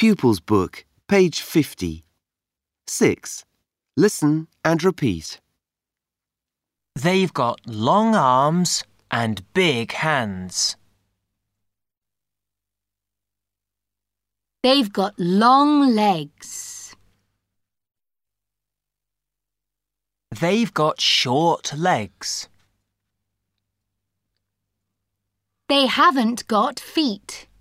Pupils Book, page 50. 6. Listen and repeat. They've got long arms and big hands. They've got long legs. They've got short legs. They haven't got feet.